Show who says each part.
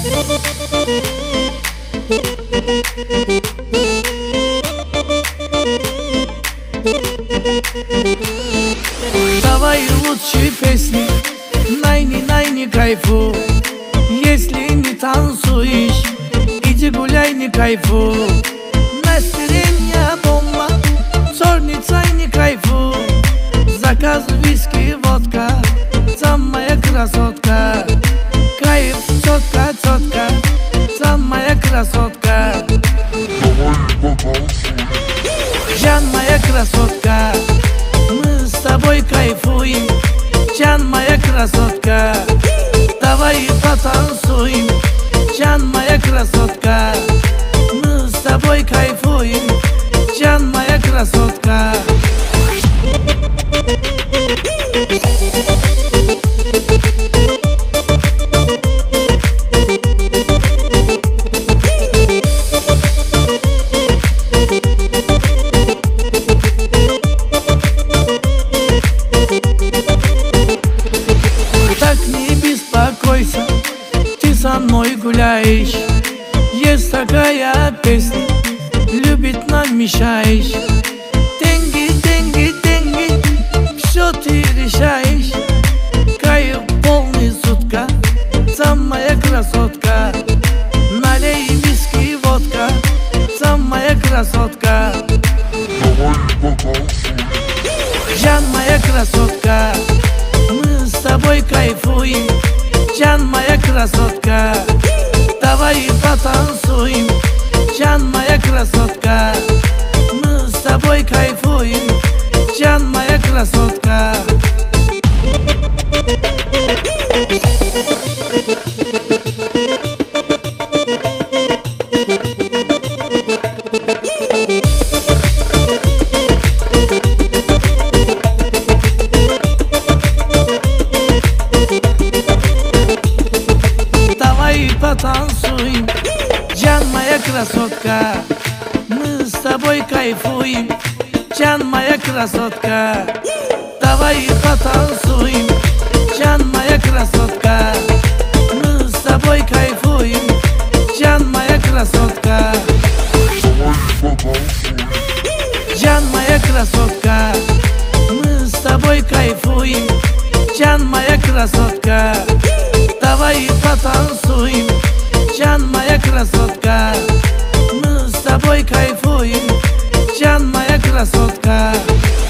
Speaker 1: Давай лучше песни, найни, найни кайфу. Если не танцуешь, иди гуляй, не кайфу. Настроение бомба, черный чай, не кайфу. Заказ виски, водка, самая красотка. Кайф, четко, четко, самая красотка. Жан, моя красотка, мы с тобой кайфуем. Жан, моя красотка, давай потанцуем. Жан, моя красотка, мы с тобой кайфуем. Жан, моя красотка. Так не беспокойся, ты со мной гуляешь. Есть такая песня, любить нам мешаешь. Деньги, деньги, деньги, все ты решаешь. Кайф полный сутка, самая красотка. Налей виски, водка, самая красотка. Жан, моя красотка, мы с тобой кайфуем. Жан, моя красотка, давай потанцуем. Жан, моя красотка, мы с тобой кайфуем. Жан, моя красотка. Давай потанцуем. Жан, моя красотка, мы с тобой кайфуем. Жан, моя красотка, давай потанцуем. Жан, моя красотка, мы с тобой кайфуем. Жан, моя красотка. Жан, моя красотка, мы с тобой кайфуем. Жан, моя красотка, давай потанцуем. Жан, моя красотка, мы с тобой кайфуем. Жан, моя красотка.